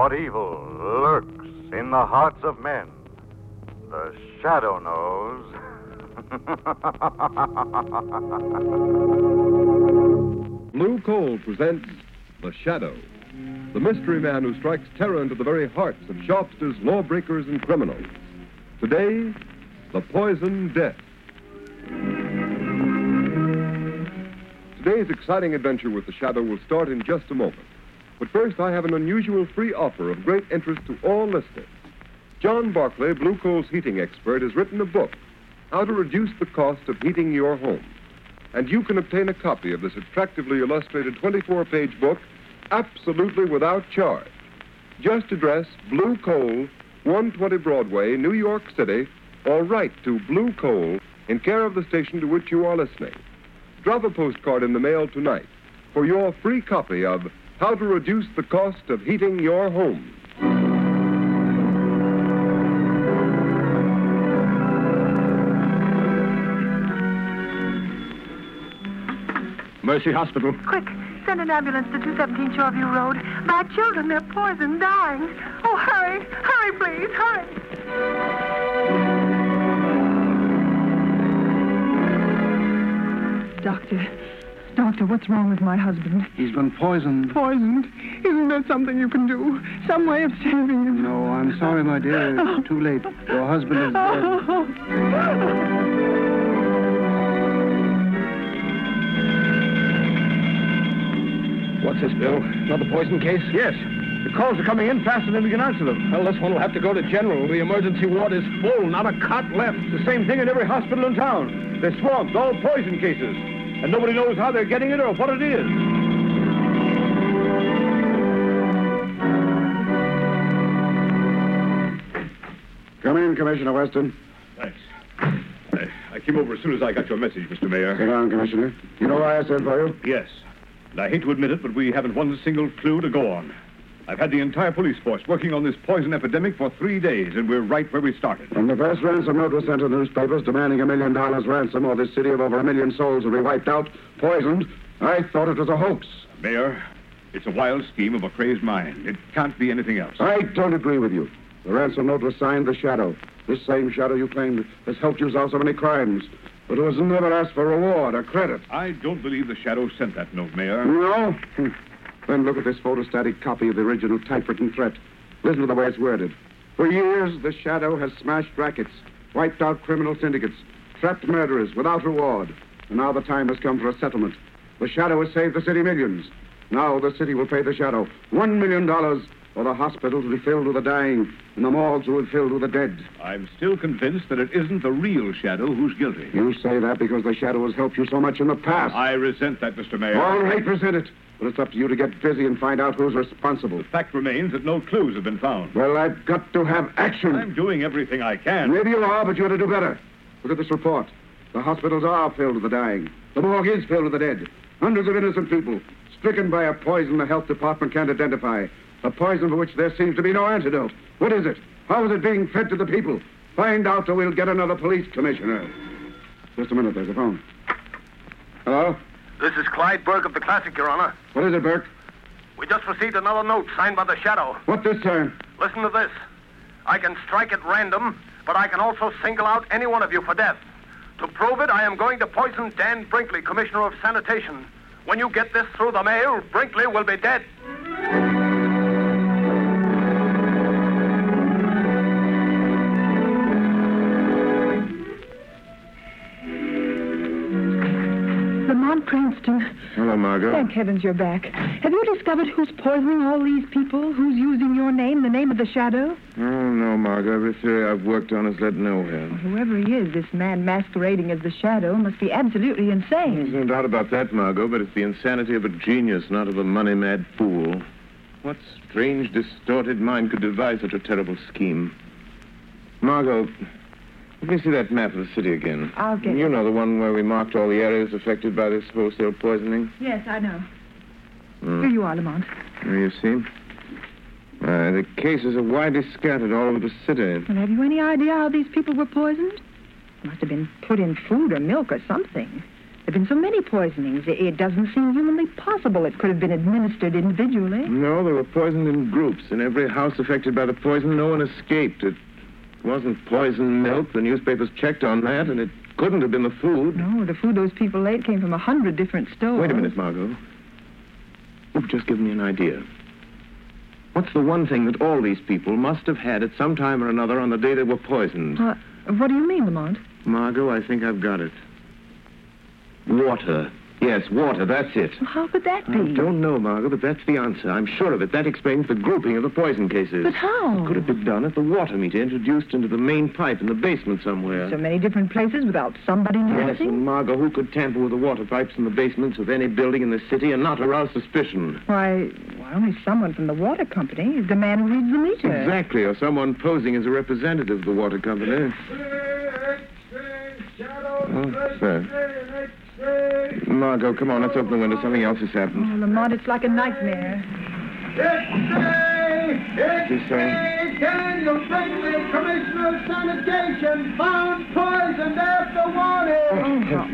what evil lurks in the hearts of men, the Shadow knows. Blue Coal presents The Shadow, the mystery man who strikes terror into the very hearts of shopsters, lawbreakers, and criminals. Today, the Poison Death. Today's exciting adventure with the Shadow will start in just a moment. But first, I have an unusual free offer of great interest to all listeners. John Barclay, Blue Coal's heating expert, has written a book, How to Reduce the Cost of Heating Your Home. And you can obtain a copy of this attractively illustrated 24-page book absolutely without charge. Just address Blue Coal, 120 Broadway, New York City, or write to Blue Coal in care of the station to which you are listening. Drop a postcard in the mail tonight for your free copy of How to Reduce the Cost of Heating Your Home. Mercy Hospital. Quick, send an ambulance to 217 Shoreview Road. My children, they're poisoned, dying. Oh, hurry. Hurry, please. Hurry. Doctor, what's wrong with my husband? He's been poisoned. Poisoned? Isn't there something you can do? Some way of saving him? No, I'm sorry, my dear. It's too late. Your husband is dead. What's this, Bill? Another poison case? Yes. The calls are coming in faster than we can answer them. Well, this one will have to go to General. The emergency ward is full, not a cot left. It's the same thing in every hospital in town. They're swamped, all poison cases. And nobody knows how they're getting it or what it is. Come in, Commissioner Weston. Thanks. I came over as soon as I got your message, Mr. Mayor. Sit down, Commissioner. You know why I sent for you? Yes. And I hate to admit it, but we haven't one single clue to go on. I've had the entire police force working on this poison epidemic for 3 days, and we're right where we started. When the first ransom note was sent to the newspapers demanding $1 million ransom or this city of over 1 million souls will be wiped out, poisoned, I thought it was a hoax. Mayor, it's a wild scheme of a crazed mind. It can't be anything else. I don't agree with you. The ransom note was signed The Shadow. This same Shadow you claimed has helped you solve so many crimes, but it was never asked for reward or credit. I don't believe the Shadow sent that note, Mayor. No? Then look at this photostatic copy of the original typewritten threat. Listen to the way it's worded. For years, the Shadow has smashed rackets, wiped out criminal syndicates, trapped murderers without reward. And now the time has come for a settlement. The Shadow has saved the city millions. Now the city will pay the Shadow $1 million for the hospitals will be filled with the dying and the morgues will be filled with the dead. I'm still convinced that it isn't the real Shadow who's guilty. You say that because the Shadow has helped you so much in the past. I resent that, Mr. Mayor. All right, resent it. But it's up to you to get busy and find out who's responsible. The fact remains that no clues have been found. Well, I've got to have action. I'm doing everything I can. Maybe you are, but you ought to do better. Look at this report. The hospitals are filled with the dying. The morgue is filled with the dead. Hundreds of innocent people stricken by a poison the health department can't identify. A poison for which there seems to be no antidote. What is it? How is it being fed to the people? Find out or we'll get another police commissioner. Just a minute, there's a phone. Hello? This is Clyde Burke of the Classic, Your Honor. What is it, Burke? We just received another note signed by the Shadow. What this time? Listen to this. I can strike at random, but I can also single out any one of you for death. To prove it, I am going to poison Dan Brinkley, Commissioner of Sanitation. When you get this through the mail, Brinkley will be dead. Lamont Cranston. Hello, Margot. Thank heavens you're back. Have you discovered who's poisoning all these people? Who's using your name, the name of the Shadow? Oh, no, Margot. Every theory I've worked on has led nowhere. Well, whoever he is, this man masquerading as the Shadow must be absolutely insane. There's no doubt about that, Margot, but it's the insanity of a genius, not of a money-mad fool. What strange, distorted mind could devise such a terrible scheme? Margot, let me see that map of the city again. I'll get You it. know, the one where we marked all the areas affected by this wholesale poisoning? Yes, I know. Here you are, Lamont. There you see. The cases are widely scattered all over the city. Well, have you any idea how these people were poisoned? Must have been put in food or milk or something. There have been so many poisonings. It doesn't seem humanly possible it could have been administered individually. No, they were poisoned in groups. In every house affected by the poison, no one escaped. It wasn't poisoned milk. The newspapers checked on that, and it couldn't have been the food. No, the food those people ate came from 100 different stores. Wait a minute, Margot. You've just given me an idea. What's the one thing that all these people must have had at some time or another on the day they were poisoned? What do you mean, Lamont? Margot, I think I've got it. Water. Yes, water, that's it. Well, how could that be? I don't know, Margot, but that's the answer. I'm sure of it. That explains the grouping of the poison cases. But how? It could have been done at the water meter introduced into the main pipe in the basement somewhere. So many different places without somebody noticing? Yes, and Margot, who could tamper with the water pipes in the basements of any building in the city and not arouse suspicion? Why, only someone from the water company. The man who reads the meter. Exactly, or someone posing as a representative of the water company. Oh, sir. Margot, come on, let's open the window. Something else has happened. Oh, Lamont, it's like a nightmare. Daniel Brinkley, Commissioner of Sanitation, found poisoned after warning.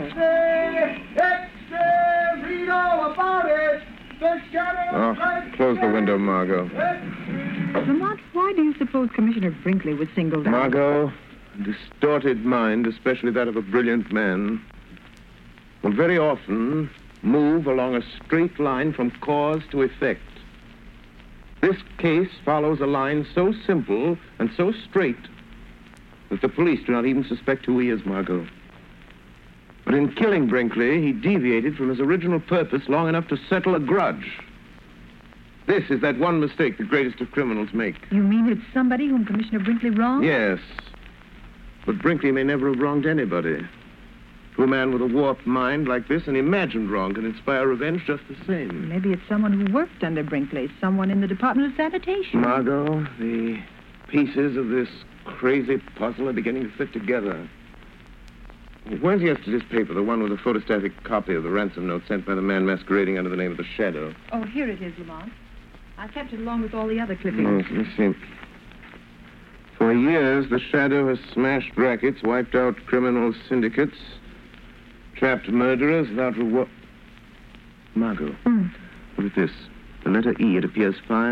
X-ray, read all about it. The shadow... Close the window, Margot. Lamont, why do you suppose Commissioner Brinkley was singled out? Margot, a distorted mind, especially that of a brilliant man, will very often move along a straight line from cause to effect. This case follows a line so simple and so straight that the police do not even suspect who he is, Margot. But in killing Brinkley, he deviated from his original purpose long enough to settle a grudge. This is that one mistake the greatest of criminals make. You mean it's somebody whom Commissioner Brinkley wronged? Yes. But Brinkley may never have wronged anybody. To a man with a warped mind like this, an imagined wrong can inspire revenge just the same. Maybe it's someone who worked under Brinkley, someone in the Department of Sanitation. Margot, the pieces of this crazy puzzle are beginning to fit together. Where's yesterday's paper, the one with a photostatic copy of the ransom note sent by the man masquerading under the name of the Shadow? Oh, here it is, Lamont. I kept it along with all the other clippings. Yes, let me see. For years, the Shadow has smashed rackets, wiped out criminal syndicates, trapped murderers without reward. Margot, look at this. The letter E, it appears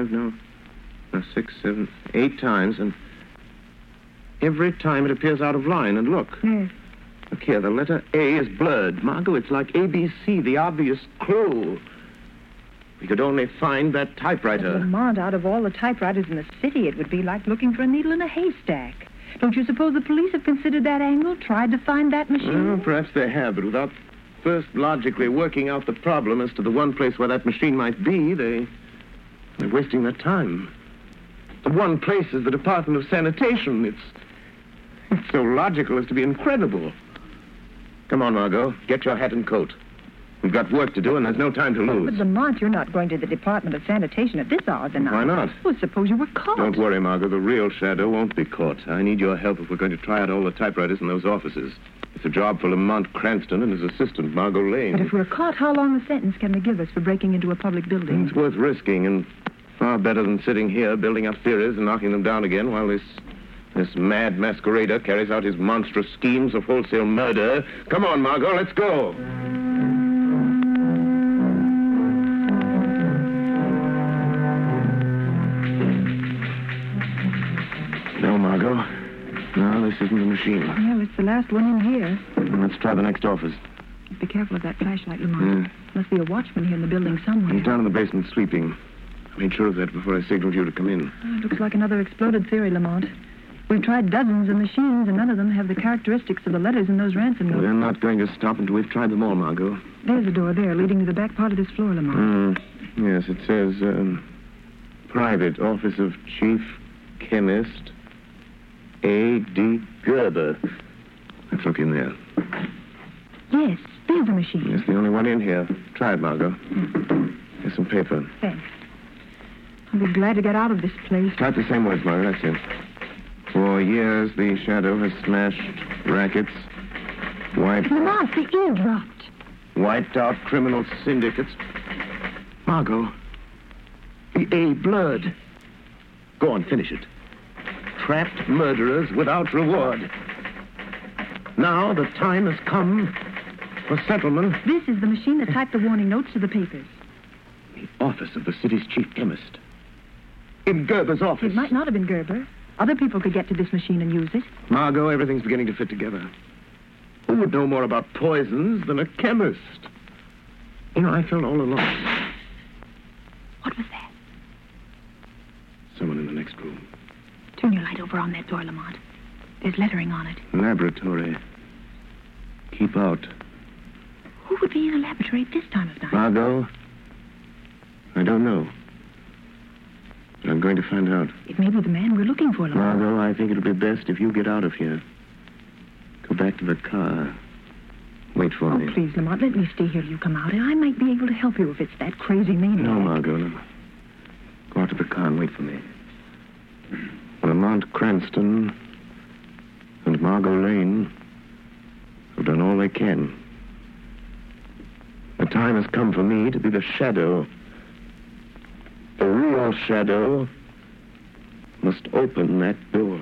6, 7, 8 times, and every time it appears out of line. And look. Yes. Look here, the letter A is blurred. Margot, it's like ABC, the obvious clue. We could only find that typewriter. But Lamont, out of all the typewriters in the city, it would be like looking for a needle in a haystack. Don't you suppose the police have considered that angle, tried to find that machine? Well, perhaps they have, but without first logically working out the problem as to the one place where that machine might be, they're wasting their time. The one place is the Department of Sanitation. It's so logical as to be incredible. Come on, Margot. Get your hat and coat. We've got work to do, and there's no time to lose. But, Lamont, you're not going to the Department of Sanitation at this hour of the night. Why not? Well, suppose you were caught. Don't worry, Margot. The real Shadow won't be caught. I need your help if we're going to try out all the typewriters in those offices. It's a job for Lamont Cranston and his assistant, Margot Lane. But if we're caught, how long a sentence can they give us for breaking into a public building? It's worth risking, and far better than sitting here building up theories and knocking them down again while this mad masquerader carries out his monstrous schemes of wholesale murder. Come on, Margot, let's go. No, Margot. No, this isn't the machine. Well, it's the last one in here. Let's try the next office. Be careful of that flashlight, Lamont. Must be a watchman here in the building somewhere. He's down in the basement sleeping. I made sure of that before I signaled you to come in. Oh, it looks like another exploded theory, Lamont. We've tried dozens of machines, and none of them have the characteristics of the letters in those ransom notes. We're not going to stop until we've tried them all, Margot. There's a door there leading to the back part of this floor, Lamont. Yes, it says, Private Office of Chief Chemist A.D. Gerber. Let's look in there. Yes, there's a machine. It's the only one in here. Try it, Margot. Here's some paper. Thanks. I'll be glad to get out of this place. Type the same words, Margot. That's it. For years, the Shadow has smashed rackets, Lamont, the ear dropped. wiped out criminal syndicates. Margot, the A blurred. Go on, finish it. Trapped murderers without reward. Now the time has come For settlement. This is the machine that typed the warning notes to the papers. The office of the city's chief chemist. In Gerber's office. It might not have been Gerber. Other people could get to this machine and use it. Margot, everything's beginning to fit together. Who would know more about poisons than a chemist? You know, I felt all alone. What was that? Someone in the next room. Turn your light over on that door, Lamont. There's lettering on it. Laboratory. Keep out. Who would be in a laboratory at this time of night? Margot, I don't know. But I'm going to find out. It may be the man we're looking for, Lamont. Margot, I think it'll be best if you get out of here. Go back to the car. Wait for me. Oh, please, Lamont, let me stay here till you come out, and I might be able to help you if it's that crazy maniac. No, Margot, no. Go out to the car and wait for me. Lamont Cranston and Margot Lane have done all they can. The time has come for me to be the shadow. The real shadow must open that door.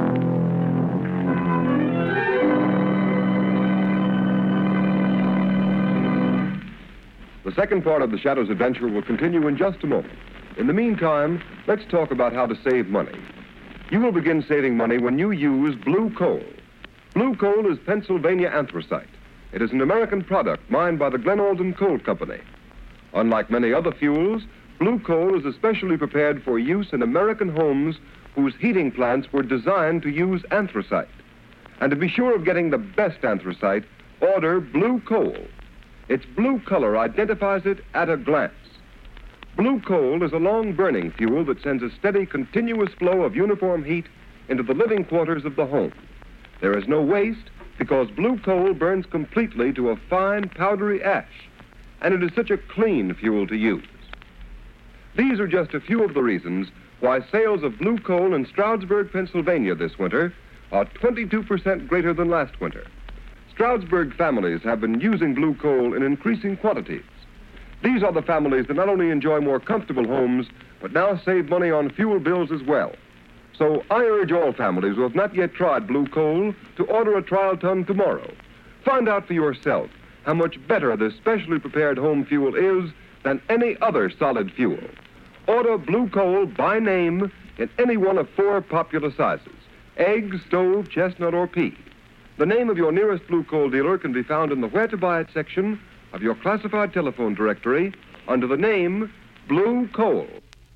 The second part of the Shadow's adventure will continue in just a moment. In the meantime, let's talk about how to save money. You will begin saving money when you use blue coal. Blue coal is Pennsylvania anthracite. It is an American product mined by the Glen Alden Coal Company. Unlike many other fuels, blue coal is especially prepared for use in American homes whose heating plants were designed to use anthracite. And to be sure of getting the best anthracite, order blue coal. Its blue color identifies it at a glance. Blue coal is a long-burning fuel that sends a steady, continuous flow of uniform heat into the living quarters of the home. There is no waste because blue coal burns completely to a fine, powdery ash, and it is such a clean fuel to use. These are just a few of the reasons why sales of blue coal in Stroudsburg, Pennsylvania this winter are 22% greater than last winter. Stroudsburg families have been using blue coal in increasing quantities. These are the families that not only enjoy more comfortable homes, but now save money on fuel bills as well. So I urge all families who have not yet tried blue coal to order a trial ton tomorrow. Find out for yourself how much better this specially prepared home fuel is than any other solid fuel. Order blue coal by name in any one of 4 popular sizes: egg, stove, chestnut, or pea. The name of your nearest blue coal dealer can be found in the Where to Buy It section of your classified telephone directory under the name Blue Coal.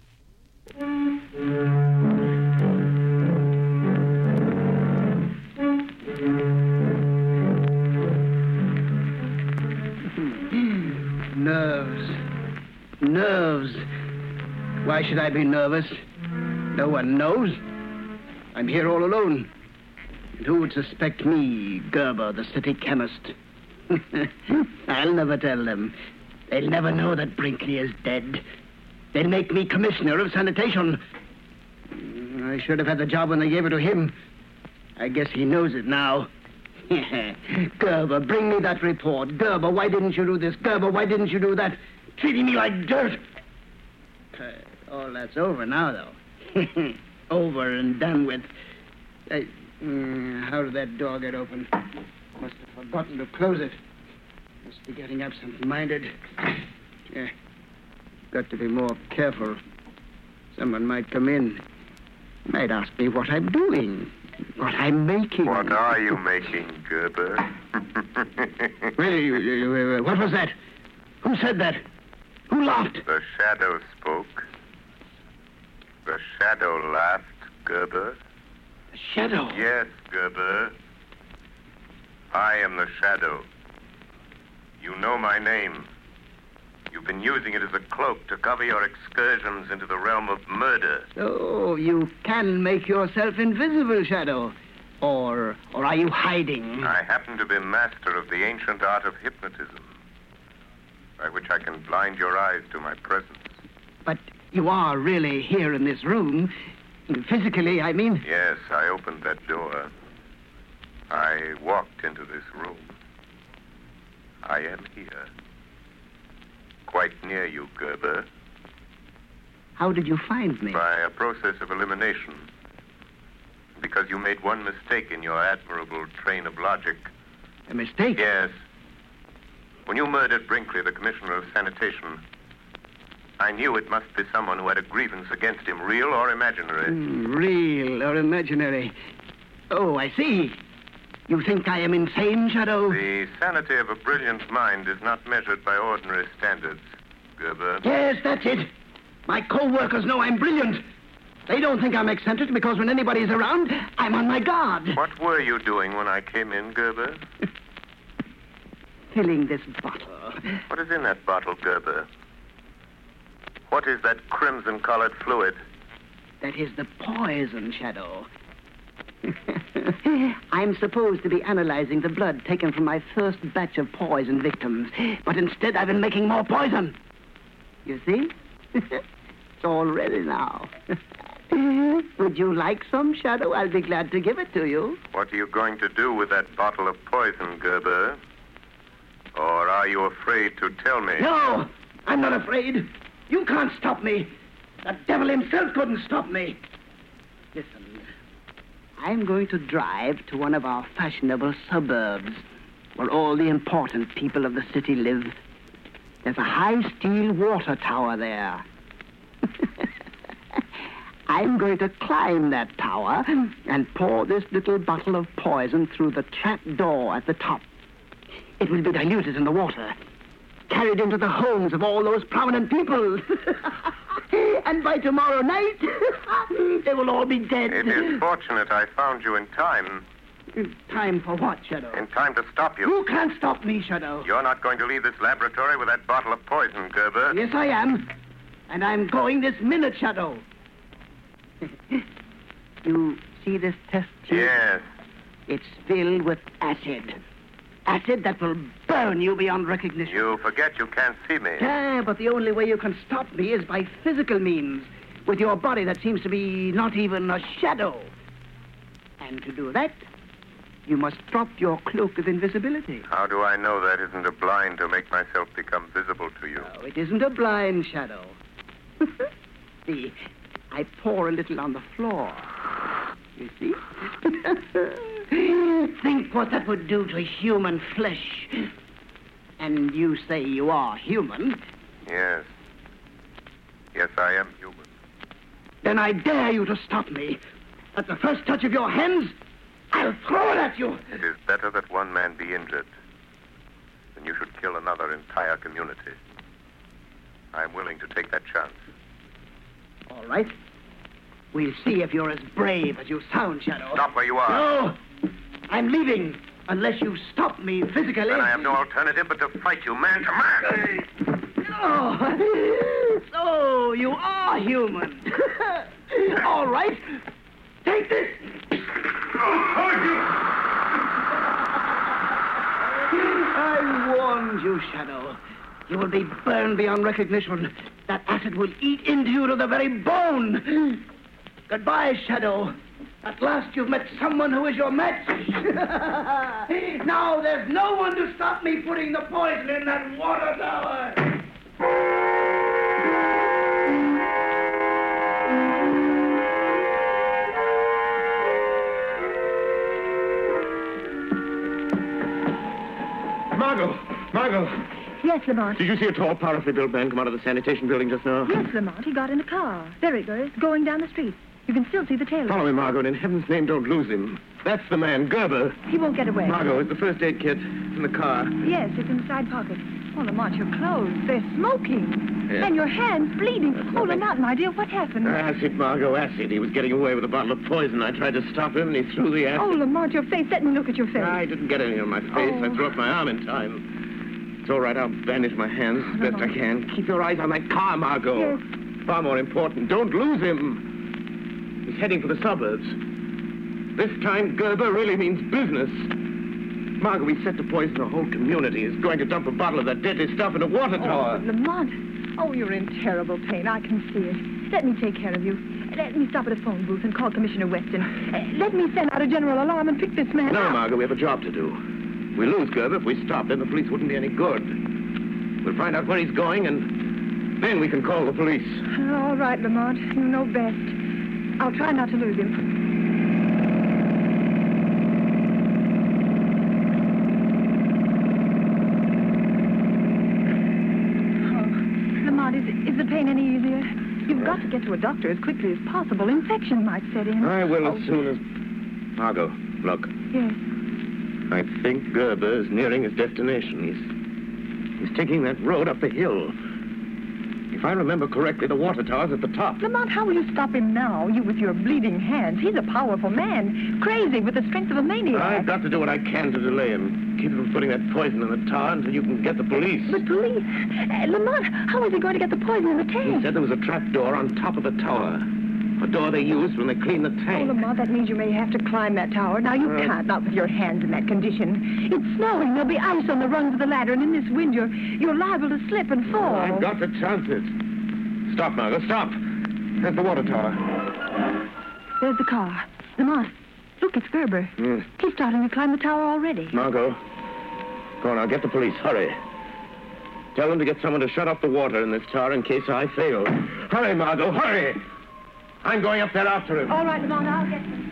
Nerves. Why should I be nervous? No one knows. I'm here all alone. And who would suspect me, Gerber, the city chemist? I'll never tell them. They'll never know that Brinkley is dead. They'll make me commissioner of sanitation. I should have had the job when they gave it to him. I guess he knows it now. Gerber, bring me that report. Gerber, why didn't you do this? Gerber, why didn't you do that? Treating me like dirt. All that's over now, though. Over and done with. How did that door get open? Must have forgotten to close it. Must be getting absent-minded. Yeah. Got to be more careful. Someone might come in. Might ask me what I'm doing. What I'm making. What are you making, Gerber? Really, what was that? Who said that? Who laughed? The shadow spoke. The shadow laughed, Gerber. The shadow? Yes, Gerber. I am the shadow. You know my name. You've been using it as a cloak to cover your excursions into the realm of murder. Oh, you can make yourself invisible, Shadow. Or are you hiding? I happen to be master of the ancient art of hypnotism, by which I can blind your eyes to my presence. But you are really here in this room. Physically, I mean. Yes, I opened that door. I walked into this room. I am here. Quite near you, Gerber. How did you find me? By a process of elimination. Because you made one mistake in your admirable train of logic. A mistake? Yes. When you murdered Brinkley, the commissioner of sanitation, I knew it must be someone who had a grievance against him, real or imaginary. Real or imaginary? Oh, I see. You think I am insane, Shadow? The sanity of a brilliant mind is not measured by ordinary standards, Gerber. Yes, that's it. My co-workers know I'm brilliant. They don't think I'm eccentric because when anybody's around, I'm on my guard. What were you doing when I came in, Gerber? Filling this bottle. What is in that bottle, Gerber? What is that crimson-colored fluid? That is the poison, Shadow. I'm supposed to be analyzing the blood taken from my first batch of poison victims, but instead I've been making more poison. You see? It's all ready now. Would you like some, Shadow? I'll be glad to give it to you. What are you going to do with that bottle of poison, Gerber? Or are you afraid to tell me? No, I'm not afraid. You can't stop me. The devil himself couldn't stop me. Listen, I'm going to drive to one of our fashionable suburbs where all the important people of the city live. There's a high steel water tower there. I'm going to climb that tower and pour this little bottle of poison through the trap door at the top. It will be diluted in the water, carried into the homes of all those prominent people. And by tomorrow night, they will all be dead. It is fortunate I found you in time. In time for what, Shadow? In time to stop you. You can't stop me, Shadow. You're not going to leave this laboratory with that bottle of poison, Gerber. Yes, I am. And I'm going this minute, Shadow. You see this test tube? Yes. It's filled with acid. Acid that will burn you beyond recognition. You forget you can't see me. Yeah, but the only way you can stop me is by physical means, with your body that seems to be not even a shadow. And to do that, you must drop your cloak of invisibility. How do I know that isn't a blind to make myself become visible to you? No, it isn't a blind, Shadow. See, I pour a little on the floor. You see? Think what that would do to human flesh. And you say you are human. Yes. Yes, I am human. Then I dare you to stop me. At the first touch of your hands, I'll throw it at you. It is better that one man be injured than you should kill another entire community. I'm willing to take that chance. All right. We'll see if you're as brave as you sound, Shadow. Stop where you are. No! I'm leaving, unless you stop me physically. Then I have no alternative but to fight you man to man. Oh, so you are human. All right. Take this. I warned you, Shadow. You will be burned beyond recognition. That acid will eat into you to the very bone. Goodbye, Shadow. At last you've met someone who is your match. Now there's no one to stop me putting the poison in that water tower. Margot. Yes, Lamont. Did you see a tall, powerfully built man come out of the sanitation building just now? Yes, Lamont. He got in a car. There he goes, going down the street. You can still see the tail. Follow me, Margot, and in heaven's name, don't lose him. That's the man, Gerber. He won't get away. Margot, it's the first aid kit. It's in the car. Yes, it's in the side pocket. Oh, Lamont, your clothes, they're smoking. Yeah. And your hands bleeding. Oh, Lamont, my dear, what happened? Acid, Margot, acid. He was getting away with a bottle of poison. I tried to stop him, and he threw the acid. Oh, Lamont, your face. Let me look at your face. I didn't get any on my face. Oh. I threw up my arm in time. It's all right. I'll bandage my hands as best I can. Keep your eyes on that car, Margot. Yes. Far more important, don't lose him. He's heading for the suburbs. This time, Gerber really means business. Margot, we set to poison the whole community. He's going to dump a bottle of that deadly stuff in a water tower. Oh, Lamont. Oh, you're in terrible pain. I can see it. Let me take care of you. Let me stop at a phone booth and call Commissioner Weston. Let me send out a general alarm and pick this man No, up. Margot, we have a job to do. We lose Gerber. If we stop him, the police wouldn't be any good. We'll find out where he's going, and then we can call the police. All right, Lamont. You know best. I'll try not to lose him. Is the pain any easier? You've got to get to a doctor as quickly as possible. Infection might set in. I will as soon as... Margot, look. Yes. I think Gerber is nearing his destination. He's taking that road up the hill. If I remember correctly, the water tower's at the top. Lamont, how will you stop him now? You with your bleeding hands. He's a powerful man. Crazy with the strength of a maniac. I've got to do what I can to delay him. Keep him from putting that poison in the tower until you can get the police. The police? Lamont, how is he going to get the poison in the tank? He said there was a trap door on top of the tower. A door they used when they cleaned the tank. Oh, Lamont, that means you may have to climb that tower. Now, you can't, not with your hands in that condition. It's snowing. There'll be ice on the rungs of the ladder, and in this wind, you're liable to slip and fall. I've got to chance it. Stop, Margot, stop. There's the water tower. There's the car. Lamont, look, it's Gerber. He's starting to climb the tower already. Margot, go on, I'll get the police. Hurry. Tell them to get someone to shut off the water in this tower in case I fail. Hurry, Margot, hurry! I'm going up there after him. All right, Lamont, I'll get him.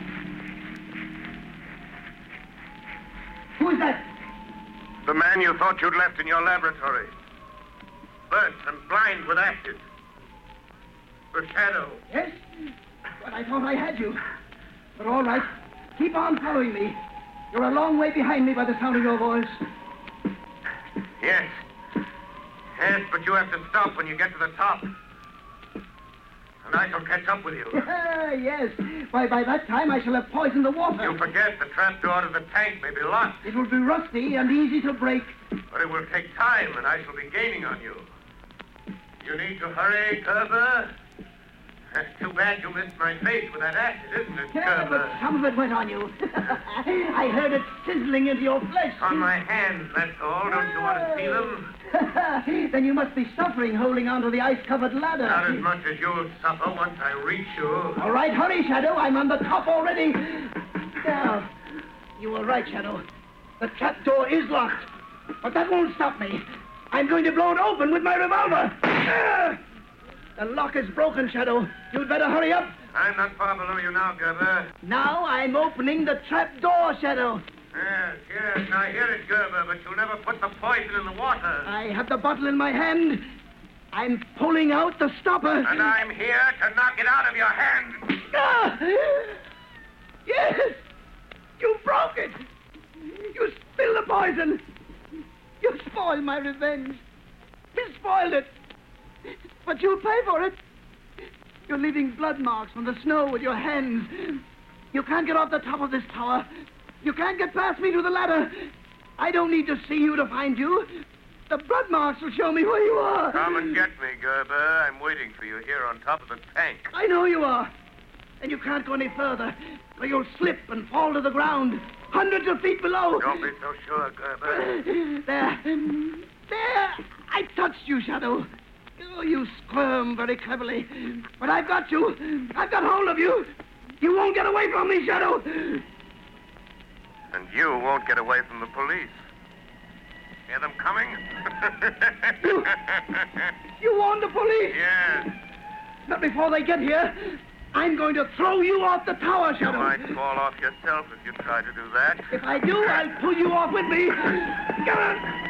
Who is that? The man you thought you'd left in your laboratory. Burnt and blind with acid. The Shadow. Yes? But I thought I had you. But all right. Keep on following me. You're a long way behind me by the sound of your voice. Yes. Yes, but you have to stop when you get to the top. And I shall catch up with you. Yes. By that time, I shall have poisoned the water. You forget the trapdoor to the tank may be locked. It will be rusty and easy to break. But it will take time, and I shall be gaining on you. You need to hurry, Gerber. That's too bad you missed my face with that acid, isn't it, Yeah, Gerber? but some of it went on you. I heard it sizzling into your flesh. On my hands, that's all. Don't you want to see them? Then you must be suffering holding onto the ice-covered ladder. Not as much as you'll suffer once I reach you. All right, hurry, Shadow. I'm on the top already. Now, you were right, Shadow. The trapdoor is locked. But that won't stop me. I'm going to blow it open with my revolver. The lock is broken, Shadow. You'd better hurry up. I'm not far below you now, Gerber. Now I'm opening the trapdoor, Shadow. Yes. Now hear it, Gerber, but you'll never put the poison in the water. I have the bottle in my hand. I'm pulling out the stopper. And I'm here to knock it out of your hand. Ah! Yes! You broke it! You spilled the poison! You spoiled my revenge. You spoiled it. But you'll pay for it. You're leaving blood marks on the snow with your hands. You can't get off the top of this tower. You can't get past me to the ladder. I don't need to see you to find you. The blood marks will show me where you are. Come and get me, Gerber. I'm waiting for you here on top of the tank. I know you are. And you can't go any further, or you'll slip and fall to the ground, hundreds of feet below. Don't be so sure, Gerber. There. I touched you, Shadow. Oh, you squirm very cleverly. But I've got you. I've got hold of you. You won't get away from me, Shadow. And you won't get away from the police. Hear them coming? You warned the police? Yes. But before they get here, I'm going to throw you off the tower, Shadow. You might fall off yourself if you try to do that. If I do, I'll pull you off with me. Come on.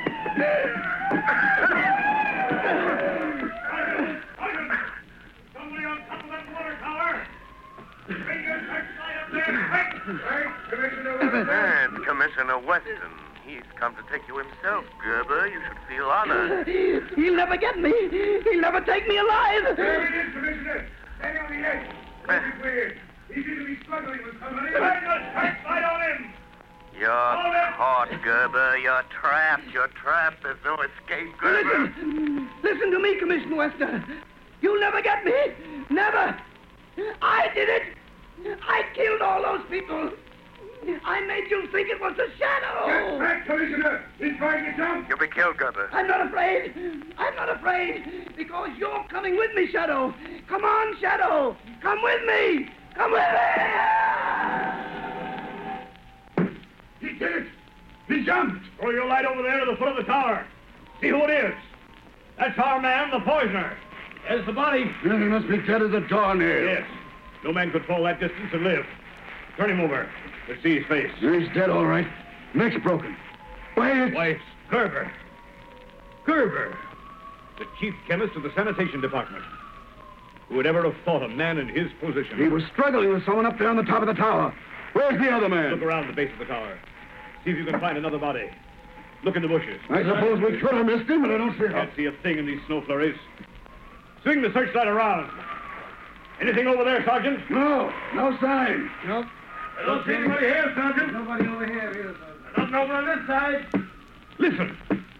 Somebody on top of that water tower! Bring your searchlight up there, quick! Right, Commissioner Weston. And Commissioner Weston. He's come to take you himself, Gerber. You should feel honored. He'll never get me. He'll never take me alive. There he is, Commissioner. Standing on the edge. Don't be weird. He seems to be struggling with somebody. Bring the searchlight on him! You're caught, Gerber. You're trapped. You're trapped. There's no escape, Gerber. Listen to me, Commissioner Wester. You'll never get me. Never. I did it. I killed all those people. I made you think it was the Shadow. Get back, Commissioner. He's trying to jump. You'll be killed, Gerber. I'm not afraid. I'm not afraid. Because you're coming with me, Shadow. Come on, Shadow. Come with me. Come with me. He did it. He jumped. Throw your light over there to the foot of the tower. See who it is. That's our man, the poisoner. There's the body. He must be dead as a doornail. Yes. No man could fall that distance and live. Turn him over. Let's see his face. He's dead, all right. Neck's broken. Why, it's Gerber. Gerber. the chief chemist of the sanitation department. Who would ever have thought a man in his position? He was struggling with someone up there on the top of the tower. Where's the other man? Look around the base of the tower. See if you can find another body. Look in the bushes. I suppose we could have missed him, but I don't see how. Can't see a thing in these snow flurries. Swing the searchlight around. Anything over there, Sergeant? No sign. Nope. I don't see anybody here, Sergeant. Nobody over here either, Sergeant. Nothing over on this side. Listen.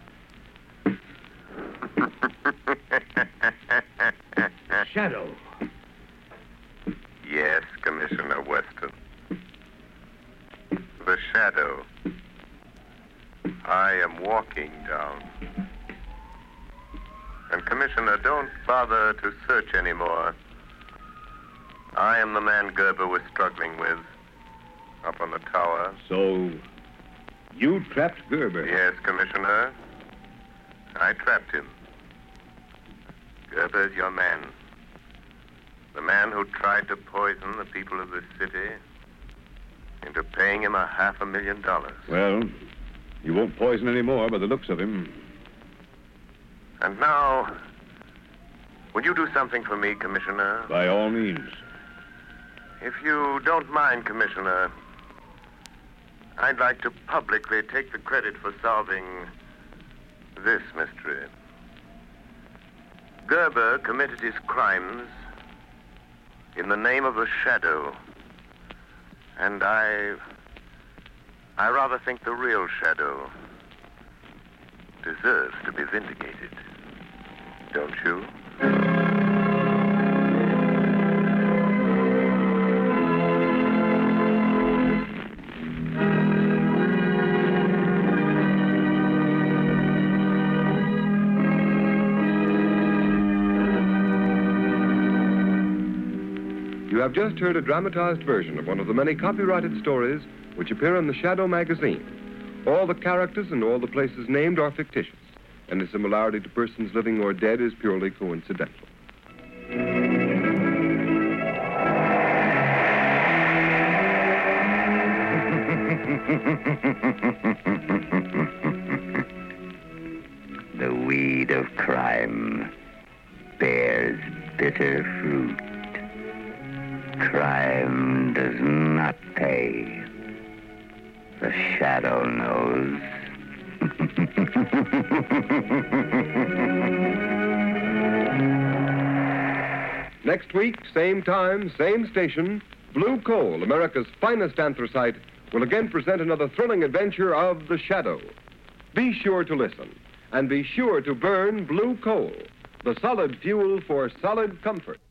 Shadow. Yes, Commissioner Weston. The shadow. I am walking down. And, Commissioner, don't bother to search anymore. I am the man Gerber was struggling with up on the tower. So, you trapped Gerber? Yes, Commissioner. I trapped him. Gerber's your man. The man who tried to poison the people of this city into paying him $500,000. Well, you won't poison any more by the looks of him. And now, would you do something for me, Commissioner? By all means. If you don't mind, Commissioner, I'd like to publicly take the credit for solving this mystery. Gerber committed his crimes in the name of the shadow. And I rather think the real shadow deserves to be vindicated. Don't you? You have just heard a dramatized version of one of the many copyrighted stories which appear in the Shadow magazine. All the characters and all the places named are fictitious. Any similarity to persons living or dead is purely coincidental. The weed of crime bears bitter fruit. Crime does not pay. The shadow knows. Next week, same time, same station, Blue Coal, America's finest anthracite, will again present another thrilling adventure of The Shadow. Be sure to listen, and be sure to burn Blue Coal, the solid fuel for solid comfort.